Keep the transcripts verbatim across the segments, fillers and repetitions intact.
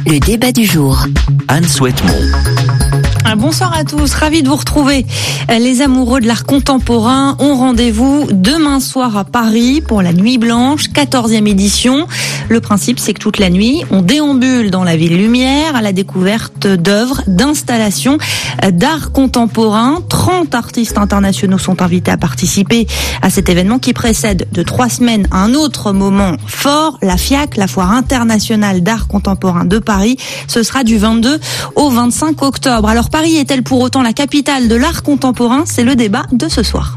Le débat du jour. Anne Souhaitemont. Bonsoir à tous, ravi de vous retrouver. Les amoureux de l'art contemporain ont rendez-vous demain soir à Paris pour la Nuit Blanche, quatorzième édition. Le principe, c'est que toute la nuit, on déambule dans la ville lumière à la découverte d'œuvres, d'installations d'art contemporain. trente artistes internationaux sont invités à participer à cet événement qui précède de trois semaines un autre moment fort, la FIAC, la Foire internationale d'art contemporain de Paris. Ce sera du vingt-deux au vingt-cinq octobre. Alors Paris est-elle pour autant la capitale de l'art contemporain ? C'est le débat de ce soir.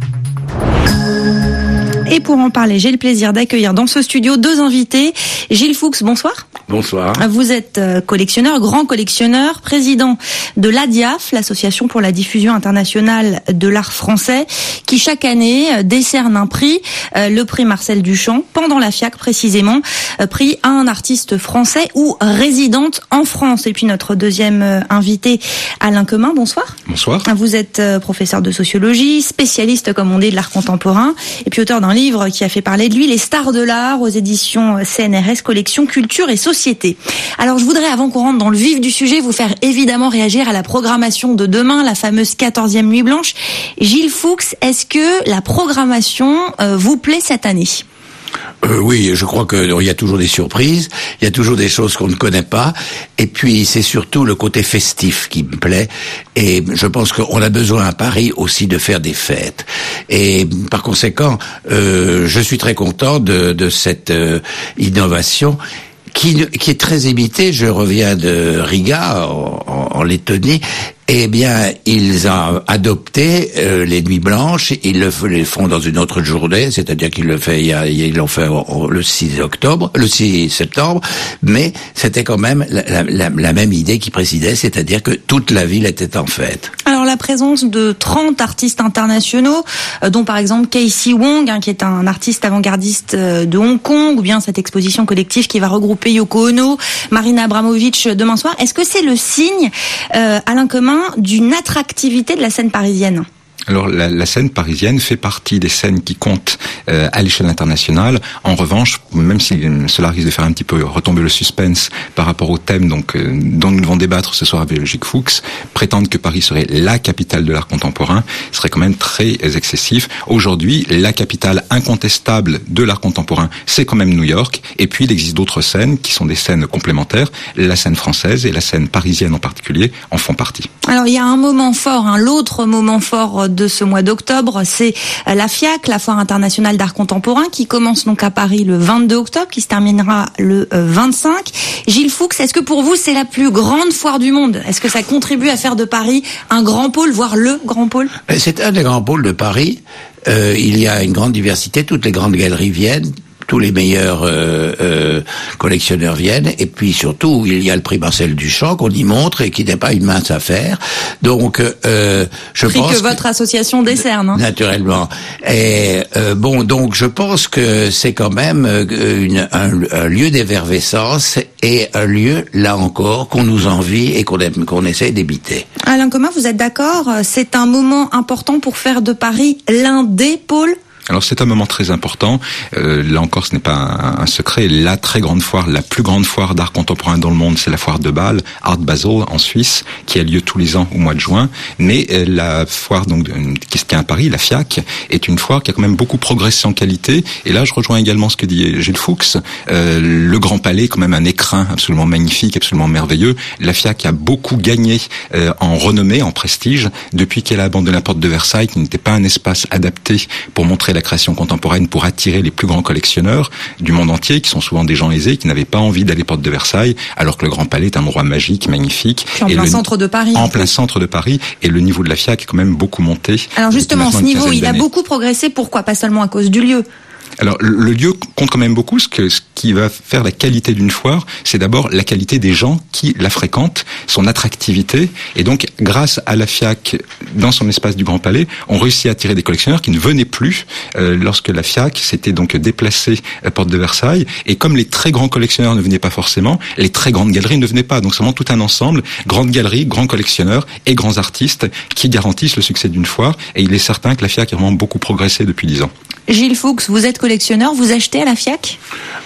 Et pour en parler, j'ai le plaisir d'accueillir dans ce studio deux invités. Gilles Fuchs, bonsoir. Bonsoir. Vous êtes collectionneur, grand collectionneur, président de l'A D I A F, l'Association pour la diffusion internationale de l'art français, qui chaque année décerne un prix, le prix Marcel Duchamp, pendant la FIAC précisément, prix à un artiste français ou résidente en France. Et puis notre deuxième invité, Alain Quemin, bonsoir. Bonsoir. Vous êtes professeur de sociologie, spécialiste, comme on dit, de l'art contemporain, et puis auteur d'un livre qui a fait parler de lui, Les Stars de l'art, aux éditions C N R S, collection Culture et Société. Alors je voudrais, avant qu'on rentre dans le vif du sujet, vous faire évidemment réagir à la programmation de demain, la fameuse quatorzième Nuit Blanche. Gilles Fuchs, est-ce que la programmation euh, vous plaît cette année ? Euh, oui, je crois qu'il y a toujours des surprises, il y a toujours des choses qu'on ne connaît pas, et puis c'est surtout le côté festif qui me plaît, et je pense qu'on a besoin à Paris aussi de faire des fêtes. Et par conséquent, euh, je suis très content de, de cette euh, innovation qui, qui est très imitée. Je reviens de Riga, en, en, en Lettonie. Eh bien, ils ont adopté euh, les Nuits Blanches. Ils le les font dans une autre journée, c'est-à-dire qu'ils le fait, ils l'ont fait le six octobre, le six septembre. Mais c'était quand même la, la, la même idée qui présidait, c'est-à-dire que toute la ville était en fête. Alors la présence de trente artistes internationaux, euh, dont par exemple Casey Wong, hein, qui est un artiste avant-gardiste euh, de Hong Kong, ou bien cette exposition collective qui va regrouper Yoko Ono, Marina Abramovic demain soir. Est-ce que c'est le signe, euh, Alain Quemin, d'une attractivité de la scène parisienne ? Alors la, la scène parisienne fait partie des scènes qui comptent euh, à l'échelle internationale. En revanche, même si cela risque de faire un petit peu retomber le suspense par rapport au thème donc euh, dont nous devons débattre ce soir avec Gilles Fuchs, prétendre que Paris serait la capitale de l'art contemporain serait quand même très excessif. Aujourd'hui, la capitale incontestable de l'art contemporain, c'est quand même New York. Et puis il existe d'autres scènes qui sont des scènes complémentaires. La scène française et la scène parisienne en particulier en font partie. Alors il y a un moment fort, hein, l'autre moment fort de ce mois d'octobre, c'est la FIAC, la Foire internationale d'art contemporain, qui commence donc à Paris le vingt-deux octobre, qui se terminera le vingt-cinq. Gilles Fuchs, est-ce que pour vous c'est la plus grande foire du monde ? Est-ce que ça contribue à faire de Paris un grand pôle, voire le grand pôle ? C'est un des grands pôles de Paris. Euh, il y a une grande diversité, toutes les grandes galeries viennent. Tous les meilleurs euh, euh, collectionneurs viennent, et puis surtout il y a le prix Marcel Duchamp qu'on y montre et qui n'est pas une mince affaire. Donc euh, je prix pense que votre que, association décerne, hein. Naturellement. Et euh, bon, donc je pense que c'est quand même une, un, un lieu d'effervescence et un lieu là encore qu'on nous envie et qu'on aime, qu'on essaie d'imiter. Alain Quemin, vous êtes d'accord ? C'est un moment important pour faire de Paris l'un des pôles ? Alors c'est un moment très important. Euh, là encore, ce n'est pas un, un secret. La très grande foire, la plus grande foire d'art contemporain dans le monde, c'est la foire de Bâle, Art Basel en Suisse, qui a lieu tous les ans au mois de juin. Mais euh, la foire donc qui se tient à Paris, la FIAC, est une foire qui a quand même beaucoup progressé en qualité. Et là, je rejoins également ce que dit Gilles Fuchs. Euh, le Grand Palais, quand même un écrin absolument magnifique, absolument merveilleux. La FIAC a beaucoup gagné euh, en renommée, en prestige, depuis qu'elle a abandonné la porte de Versailles, qui n'était pas un espace adapté pour montrer la création contemporaine, pour attirer les plus grands collectionneurs du monde entier, qui sont souvent des gens aisés, qui n'avaient pas envie d'aller porte de Versailles, alors que le Grand Palais est un endroit magique, magnifique. En et plein le, centre de Paris. En plein centre de Paris, et le niveau de la FIAC est quand même beaucoup monté. Alors justement, ce niveau, il a beaucoup progressé. Pourquoi ? Pas seulement à cause du lieu. Alors, le lieu compte quand même beaucoup. Ce, que, ce qui va faire la qualité d'une foire, c'est d'abord la qualité des gens qui la fréquentent, son attractivité. Et donc, grâce à la FIAC, dans son espace du Grand Palais, on réussit à attirer des collectionneurs qui ne venaient plus euh, lorsque la FIAC s'était donc déplacée à Porte de Versailles. Et comme les très grands collectionneurs ne venaient pas forcément, les très grandes galeries ne venaient pas. Donc, c'est vraiment tout un ensemble, grandes galeries, grands collectionneurs et grands artistes qui garantissent le succès d'une foire. Et il est certain que la FIAC a vraiment beaucoup progressé depuis dix ans. Gilles Fuchs, vous êtes collectionneur, vous achetez à la FIAC ?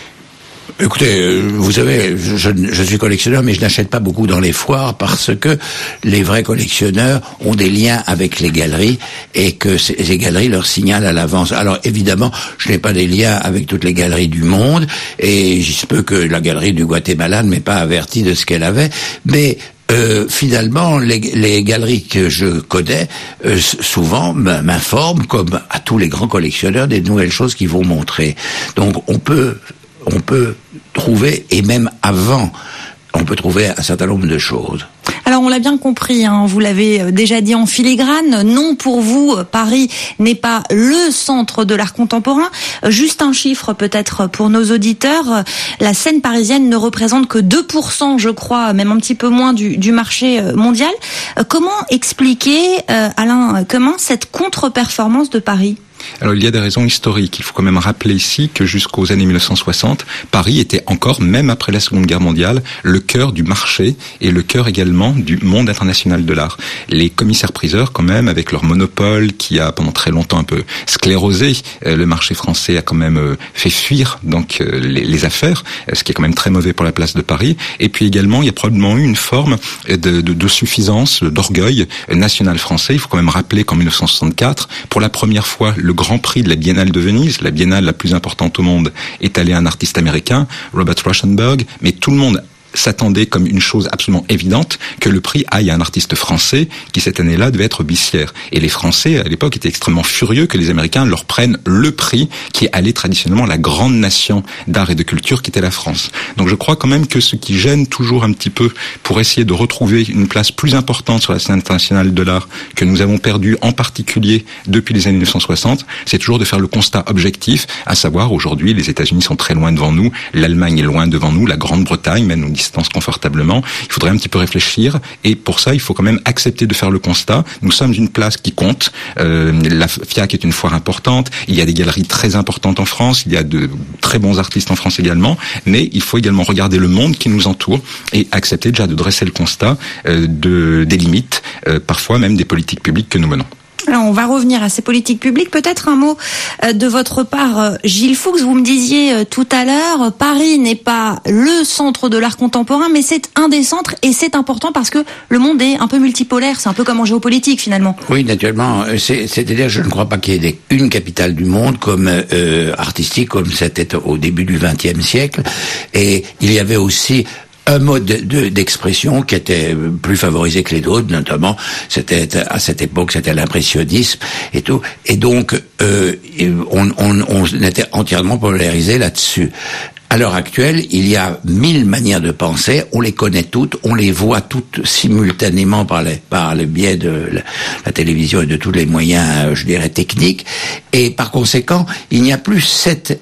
Écoutez, vous savez, je, je suis collectionneur, mais je n'achète pas beaucoup dans les foires parce que les vrais collectionneurs ont des liens avec les galeries et que ces, les galeries leur signalent à l'avance. Alors évidemment, je n'ai pas des liens avec toutes les galeries du monde et il se peut que la galerie du Guatemala ne m'ait pas averti de ce qu'elle avait, mais Euh, finalement, les, les galeries que je connais euh, souvent m'informent, comme à tous les grands collectionneurs, des nouvelles choses qu'ils vont montrer. Donc, on peut, on peut trouver, et même avant, on peut trouver un certain nombre de choses. Alors on l'a bien compris, hein, vous l'avez déjà dit en filigrane, non pour vous, Paris n'est pas le centre de l'art contemporain. Juste un chiffre peut-être pour nos auditeurs, la scène parisienne ne représente que deux pour cent, je crois, même un petit peu moins du, du marché mondial. Comment expliquer, euh, Alain, comment cette contre-performance de Paris ? Alors il y a des raisons historiques. Il faut quand même rappeler ici que jusqu'aux années mille neuf cent soixante, Paris était encore, même après la Seconde Guerre mondiale, le cœur du marché et le cœur également du monde international de l'art. Les commissaires-priseurs, quand même, avec leur monopole qui a pendant très longtemps un peu sclérosé euh, le marché français, a quand même euh, fait fuir donc euh, les, les affaires, ce qui est quand même très mauvais pour la place de Paris. Et puis également, il y a probablement eu une forme de, de, de suffisance, d'orgueil national français. Il faut quand même rappeler qu'en mille neuf cent soixante-quatre, pour la première fois, le Grand Prix de la Biennale de Venise, la biennale la plus importante au monde, est allé à un artiste américain, Robert Rauschenberg, mais tout le monde s'attendait comme une chose absolument évidente que le prix aille à un artiste français qui cette année-là devait être Bissière. Et les Français à l'époque étaient extrêmement furieux que les Américains leur prennent le prix qui allait traditionnellement à la grande nation d'art et de culture qui était la France. Donc je crois quand même que ce qui gêne toujours un petit peu pour essayer de retrouver une place plus importante sur la scène internationale de l'art que nous avons perdu en particulier depuis les années mille neuf cent soixante, c'est toujours de faire le constat objectif, à savoir aujourd'hui les États-Unis sont très loin devant nous, l'Allemagne est loin devant nous, la Grande-Bretagne même nous distance confortablement. Il faudrait un petit peu réfléchir et pour ça il faut quand même accepter de faire le constat. Nous sommes une place qui compte. Euh, la FIAC est une foire importante. Il y a des galeries très importantes en France. Il y a de très bons artistes en France également. Mais il faut également regarder le monde qui nous entoure et accepter déjà de dresser le constat euh, de des limites, euh, parfois même des politiques publiques que nous menons. Alors, on va revenir à ces politiques publiques. Peut-être un mot de votre part, Gilles Fuchs. Vous me disiez tout à l'heure, Paris n'est pas le centre de l'art contemporain, mais c'est un des centres et c'est important parce que le monde est un peu multipolaire. C'est un peu comme en géopolitique, finalement. Oui, naturellement. C'est, c'est-à-dire, je ne crois pas qu'il y ait des, une capitale du monde comme euh, artistique, comme c'était au début du vingtième siècle. Et il y avait aussi un mode de, de, d'expression qui était plus favorisé que les autres, notamment c'était à cette époque c'était l'impressionnisme et tout, et donc euh, on, on, on était entièrement polarisé là-dessus. À l'heure actuelle, il y a mille manières de penser, on les connaît toutes, on les voit toutes simultanément par, les, par le biais de la, la télévision et de tous les moyens, je dirais, techniques, et par conséquent, il n'y a plus cette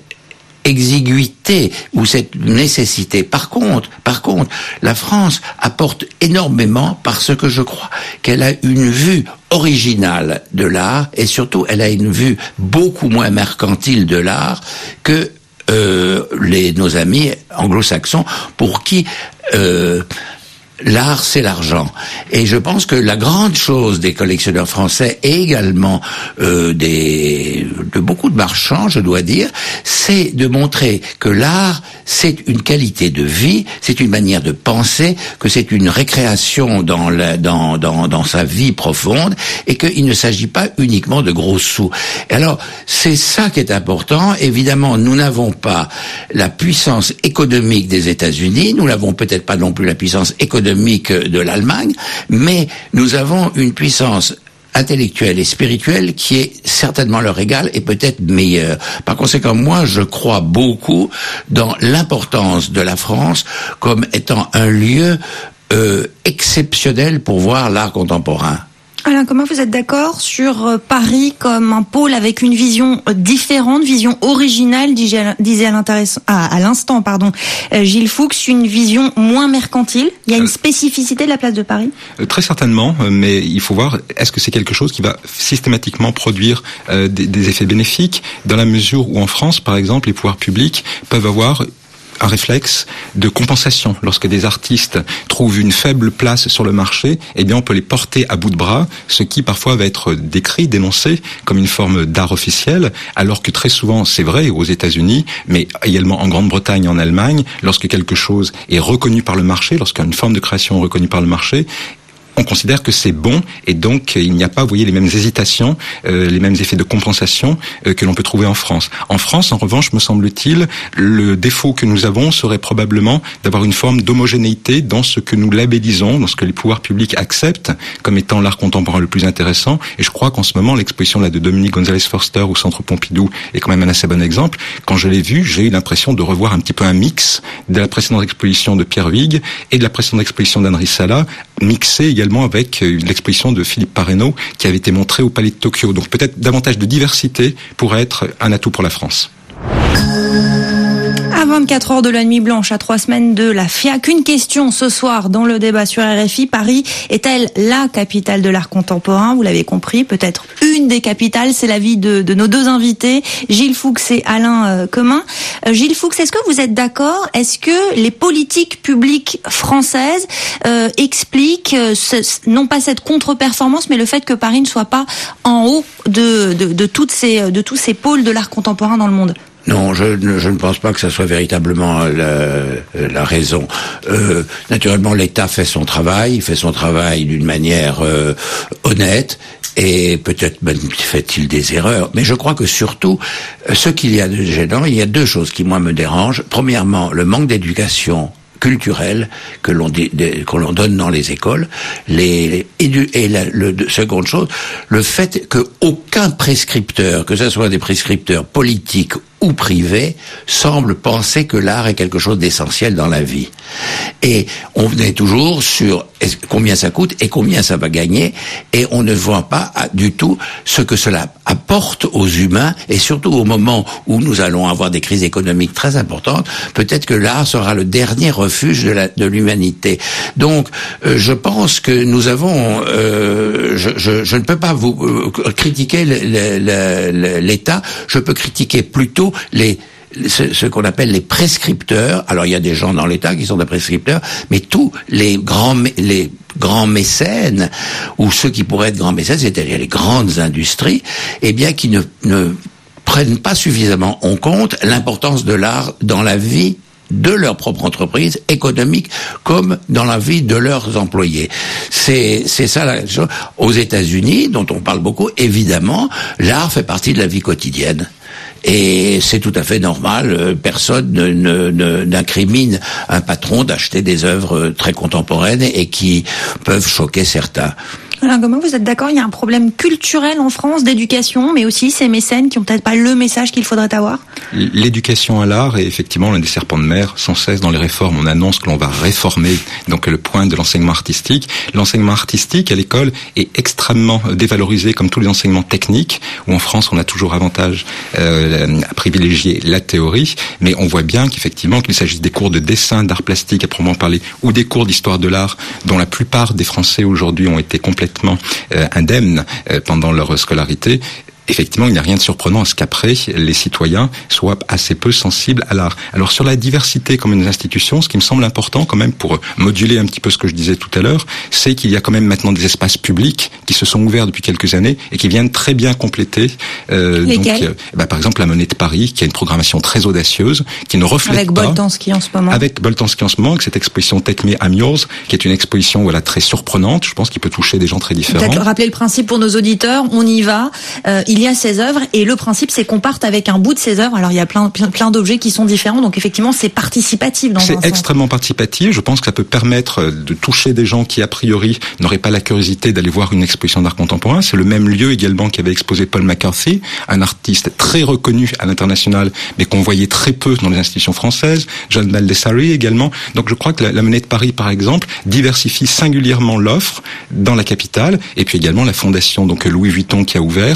exiguïté ou cette nécessité. Par contre, par contre, la France apporte énormément parce que je crois qu'elle a une vue originale de l'art et surtout elle a une vue beaucoup moins mercantile de l'art que euh, les nos amis anglo-saxons pour qui euh, l'art, c'est l'argent. Et je pense que la grande chose des collectionneurs français et également euh, des de beaucoup de marchands, je dois dire, c'est de montrer que l'art, c'est une qualité de vie, c'est une manière de penser, que c'est une récréation dans la, dans, dans, dans sa vie profonde et qu'il ne s'agit pas uniquement de gros sous. Et alors, c'est ça qui est important. Évidemment, nous n'avons pas la puissance économique des États-Unis, nous n'avons peut-être pas non plus la puissance économique de l'Allemagne, mais nous avons une puissance intellectuelle et spirituelle qui est certainement leur égale et peut-être meilleure. Par conséquent, moi, je crois beaucoup dans l'importance de la France comme étant un lieu euh, exceptionnel pour voir l'art contemporain. Alain, comment vous êtes d'accord sur Paris comme un pôle avec une vision différente, vision originale, disait à l'instant, pardon, Gilles Fuchs, une vision moins mercantile? Il y a une spécificité de la place de Paris? Très certainement, mais il faut voir, est-ce que c'est quelque chose qui va systématiquement produire euh, des, des effets bénéfiques, dans la mesure où en France, par exemple, les pouvoirs publics peuvent avoir un réflexe de compensation. Lorsque des artistes trouvent une faible place sur le marché, eh bien on peut les porter à bout de bras, ce qui parfois va être décrit, dénoncé comme une forme d'art officiel, alors que très souvent, c'est vrai aux États-Unis, mais également en Grande-Bretagne et en Allemagne, lorsque quelque chose est reconnu par le marché, lorsqu'une forme de création est reconnue par le marché, on considère que c'est bon et donc il n'y a pas, vous voyez, les mêmes hésitations, euh, les mêmes effets de compensation euh, que l'on peut trouver en France. En France, en revanche, me semble-t-il, le défaut que nous avons serait probablement d'avoir une forme d'homogénéité dans ce que nous labellisons, dans ce que les pouvoirs publics acceptent comme étant l'art contemporain le plus intéressant. Et je crois qu'en ce moment, l'exposition là de Dominique Gonzalez-Forster au Centre Pompidou est quand même un assez bon exemple. Quand je l'ai vue, j'ai eu l'impression de revoir un petit peu un mix de la précédente exposition de Pierre Huyghe et de la précédente exposition d'Henri Sala, mixée également avec l'exposition de Philippe Parreno qui avait été montrée au Palais de Tokyo. Donc peut-être davantage de diversité pourrait être un atout pour la France. À vingt-quatre heures de la nuit blanche, à trois semaines de la F I A C, une question ce soir dans le débat sur R F I. Paris est-elle la capitale de l'art contemporain ? Vous l'avez compris, peut-être une des capitales. C'est l'avis de, de nos deux invités, Gilles Fuchs et Alain euh, Quemin. Euh, Gilles Fuchs, est-ce que vous êtes d'accord ? Est-ce que les politiques publiques françaises euh, expliquent euh, ce, non pas cette contre-performance, mais le fait que Paris ne soit pas en haut de, de, de, toutes ces, de tous ces pôles de l'art contemporain dans le monde ? Non, je ne, je ne pense pas que ça soit véritablement la, la raison. Euh, naturellement, l'État fait son travail, il fait son travail d'une manière euh, honnête, et peut-être même fait-il des erreurs. Mais je crois que surtout, ce qu'il y a de gênant, il y a deux choses qui, moi, me dérangent. Premièrement, le manque d'éducation culturelle que l'on que l'on donne dans les écoles, les et, du, et la le, seconde chose, le fait que aucun prescripteur, que ce soit des prescripteurs politiques ou privés, semble penser que l'art est quelque chose d'essentiel dans la vie. Et on venait toujours sur combien ça coûte et combien ça va gagner, et on ne voit pas du tout ce que cela apporte aux humains, et surtout au moment où nous allons avoir des crises économiques très importantes, peut-être que l'art sera le dernier refuge de, la, de l'humanité. Donc, euh, je pense que nous avons... Euh, je, je, je ne peux pas vous euh, critiquer le, le, le, l'État, je peux critiquer plutôt les ce, ce qu'on appelle les prescripteurs. Alors il y a des gens dans l'État qui sont des prescripteurs, mais tous les grands les grands mécènes, ou ceux qui pourraient être grands mécènes, c'est-à-dire les grandes industries, eh bien qui ne, ne prennent pas suffisamment en compte l'importance de l'art dans la vie de leur propre entreprise économique comme dans la vie de leurs employés. C'est c'est ça la chose. Aux États-Unis, dont on parle beaucoup, évidemment, l'art fait partie de la vie quotidienne. Et c'est tout à fait normal, personne ne, ne, ne, n'incrimine un patron d'acheter des œuvres très contemporaines et qui peuvent choquer certains. Alors, comment vous êtes d'accord ? Il y a un problème culturel en France d'éducation, mais aussi ces mécènes qui ont peut-être pas le message qu'il faudrait avoir ? L'éducation à l'art est effectivement l'un des serpents de mer. Sans cesse, dans les réformes, on annonce que l'on va réformer donc le point de l'enseignement artistique. L'enseignement artistique à l'école est extrêmement dévalorisé, comme tous les enseignements techniques, où en France on a toujours avantage euh, à privilégier la théorie, mais on voit bien qu'effectivement qu'il s'agisse des cours de dessin, d'art plastique à proprement parler, ou des cours d'histoire de l'art, dont la plupart des Français aujourd'hui ont été complètement Euh, indemnes euh, pendant leur scolarité. Effectivement, il n'y a rien de surprenant à ce qu'après, les citoyens soient assez peu sensibles à l'art. Alors, sur la diversité comme une institution, ce qui me semble important quand même pour moduler un petit peu ce que je disais tout à l'heure, c'est qu'il y a quand même maintenant des espaces publics qui se sont ouverts depuis quelques années et qui viennent très bien compléter. Euh, Lesquels donc, euh, bah, par exemple, la Monnaie de Paris, qui a une programmation très audacieuse, qui ne reflète avec pas... Avec Boltanski en ce moment. Avec Boltanski en ce moment, avec cette exposition Take Me, I'm Yours, qui est une exposition voilà, très surprenante, je pense qu'il peut toucher des gens très différents. Peut-être rappeler le principe pour nos auditeurs, on y va, euh, il y a ces œuvres, et le principe c'est qu'on parte avec un bout de ces œuvres. Alors il y a plein plein, plein d'objets qui sont différents, donc effectivement c'est participatif dans un sens. C'est extrêmement participatif. Je pense que ça peut permettre de toucher des gens qui a priori n'auraient pas la curiosité d'aller voir une exposition d'art contemporain. C'est le même lieu également qui avait exposé Paul McCarthy, un artiste très reconnu à l'international, mais qu'on voyait très peu dans les institutions françaises. John Baldessari également. Donc je crois que la, la Monnaie de Paris, par exemple, diversifie singulièrement l'offre dans la capitale, et puis également la fondation donc Louis Vuitton qui a ouvert peut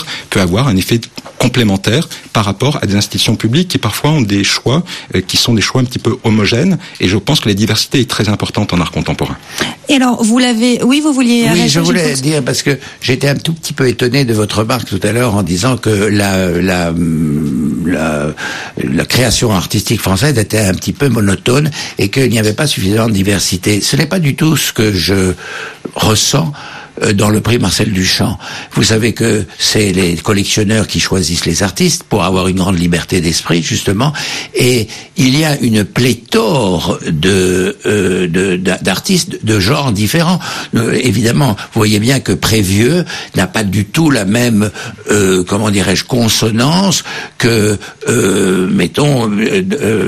avoir un effet complémentaire par rapport à des institutions publiques qui parfois ont des choix euh, qui sont des choix un petit peu homogènes. Et je pense que la diversité est très importante en art contemporain. Et alors, vous l'avez... Oui, vous vouliez... Oui, je voulais dire, parce que j'étais un tout petit peu étonné de votre remarque tout à l'heure en disant que la, la, la, la création artistique française était un petit peu monotone et qu'il n'y avait pas suffisamment de diversité. Ce n'est pas du tout ce que je ressens dans le prix Marcel Duchamp. Vous savez que c'est les collectionneurs qui choisissent les artistes pour avoir une grande liberté d'esprit, justement, et il y a une pléthore de, euh, de d'artistes de genres différents. Euh, évidemment, vous voyez bien que Prévieux n'a pas du tout la même, euh, comment dirais-je, consonance que, euh, mettons, euh,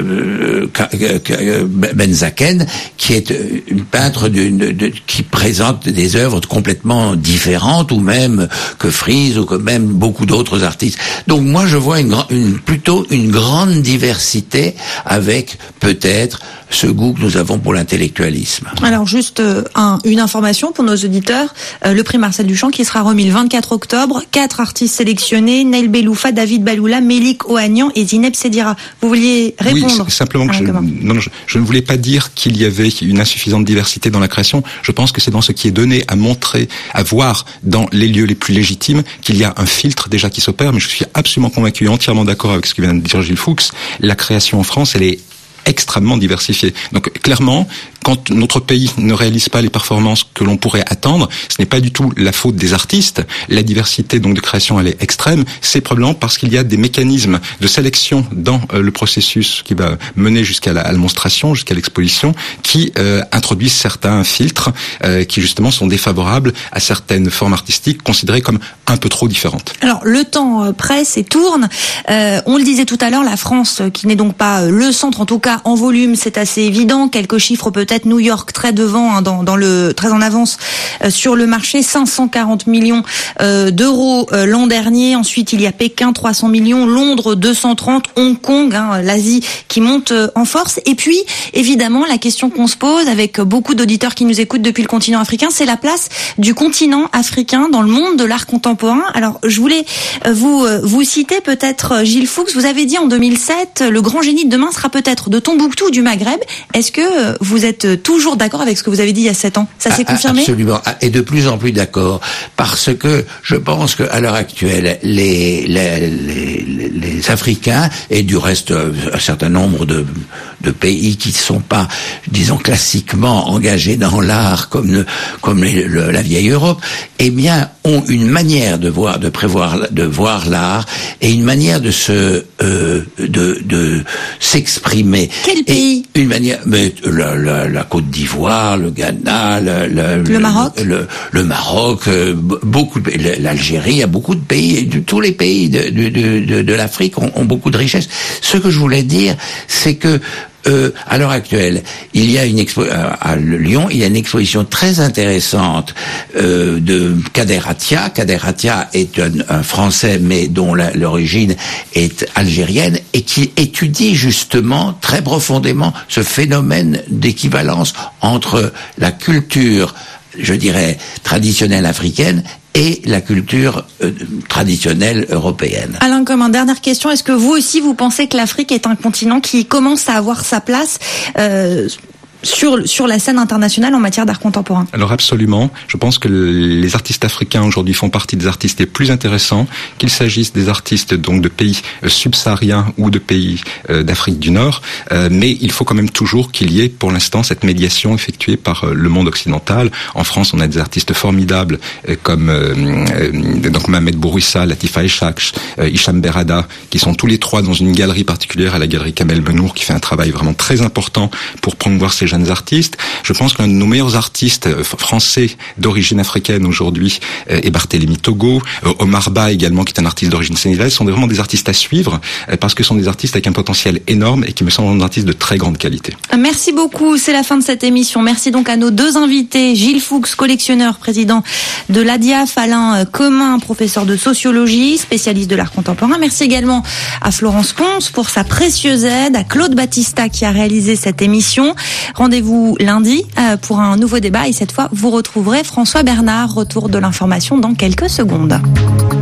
euh, Benzaken, qui est une peintre d'une, de, qui présente des œuvres complètement différentes, ou même que Fries, ou que même beaucoup d'autres artistes. Donc moi je vois une, une plutôt une grande diversité, avec peut-être ce goût que nous avons pour l'intellectualisme. Alors juste euh, un, une information pour nos auditeurs, euh, le prix Marcel Duchamp qui sera remis le vingt-quatre octobre, quatre artistes sélectionnés, Nail Beloufa, David Baloula, Melik Ohanian et Zineb Sedira. Vous vouliez répondre? Oui, simplement que je, non, non, je, je ne voulais pas dire qu'il y avait une insuffisante diversité dans la création. Je pense que c'est dans ce qui est donné à montrer, à voir dans les lieux les plus légitimes qu'il y a un filtre déjà qui s'opère, mais je suis absolument convaincu, entièrement d'accord avec ce que vient de dire Gilles Fuchs. La création en France, elle est extrêmement diversifiée. Donc clairement, quand notre pays ne réalise pas les performances que l'on pourrait attendre, ce n'est pas du tout la faute des artistes. La diversité donc de création, elle est extrême. C'est probablement parce qu'il y a des mécanismes de sélection dans euh, le processus qui va mener jusqu'à la, à la monstration, jusqu'à l'exposition, qui euh, introduisent certains filtres euh, qui justement sont défavorables à certaines formes artistiques considérées comme un peu trop différentes. Alors le temps euh, presse et tourne. Euh, on le disait tout à l'heure, la France, qui n'est donc pas euh, le centre, en tout cas en volume, c'est assez évident. Quelques chiffres peut-être. New York très devant, hein, dans, dans le très en avance euh, sur le marché, cinq cent quarante millions euh, d'euros euh, l'an dernier. Ensuite, il y a Pékin, trois cents millions, Londres, deux cent trente, Hong Kong, hein, l'Asie qui monte euh, en force. Et puis, évidemment, la question qu'on se pose avec beaucoup d'auditeurs qui nous écoutent depuis le continent africain, c'est la place du continent africain dans le monde de l'art contemporain. Alors, je voulais euh, vous euh, vous citer peut-être Gilles Fuchs. Vous avez dit en deux mille sept, le grand génie de demain sera peut-être de Tombouctou ou du Maghreb. Est-ce que euh, vous êtes toujours d'accord avec ce que vous avez dit il y a sept ans? Ça s'est confirmé? Absolument, et de plus en plus d'accord, parce que je pense qu'à l'heure actuelle, les, les, les, les Africains, et du reste un certain nombre de, de pays qui ne sont pas, disons, classiquement engagés dans l'art comme, comme les, le, la vieille Europe, eh bien, ont une manière de voir, de prévoir, de voir l'art, et une manière de se, euh, de, de s'exprimer. Quel pays? Et une manière, mais la, la, la Côte d'Ivoire, le Ghana, le, le, le Maroc, le, le, le Maroc, euh, beaucoup de, l'Algérie, il y a beaucoup de pays, de, tous les pays de, de, de, de l'Afrique ont, ont beaucoup de richesses. Ce que je voulais dire, c'est que Euh, à l'heure actuelle, il y a une expo à, à Lyon, il y a une exposition très intéressante euh, de Kader Atia. Kader Atia est un, un Français, mais dont la, l'origine est algérienne, et qui étudie justement très profondément ce phénomène d'équivalence entre la culture, je dirais, traditionnelle africaine et la culture euh, traditionnelle européenne. Alain Commun, dernière question. Est-ce que vous aussi, vous pensez que l'Afrique est un continent qui commence à avoir sa place euh, sur sur la scène internationale en matière d'art contemporain? Alors absolument. Je pense que les artistes africains aujourd'hui font partie des artistes les plus intéressants, qu'il s'agisse des artistes donc de pays subsahariens ou de pays euh, d'Afrique du Nord. Euh, mais il faut quand même toujours qu'il y ait pour l'instant cette médiation effectuée par euh, le monde occidental. En France, on a des artistes formidables euh, comme euh, euh, donc Mohamed Bourouissa, Latifa Eshakch, euh, Hicham Berrada, qui sont tous les trois dans une galerie particulière, à la galerie Kamel Benour, qui fait un travail vraiment très important pour promouvoir ces jeunes artistes. Je pense que l'un de nos meilleurs artistes français d'origine africaine aujourd'hui est Barthélemy Togo. Omar Ba également, qui est un artiste d'origine sénégalaise, sont vraiment des artistes à suivre parce que ce sont des artistes avec un potentiel énorme et qui me semblent des artistes de très grande qualité. Merci beaucoup, c'est la fin de cette émission. Merci donc à nos deux invités, Gilles Fuchs, collectionneur, président de l'A D I A F, Alain Commun, professeur de sociologie, spécialiste de l'art contemporain. Merci également à Florence Pons pour sa précieuse aide, à Claude Battista qui a réalisé cette émission. Rendez-vous lundi pour un nouveau débat et cette fois, vous retrouverez François Bernard. Retour de l'information dans quelques secondes.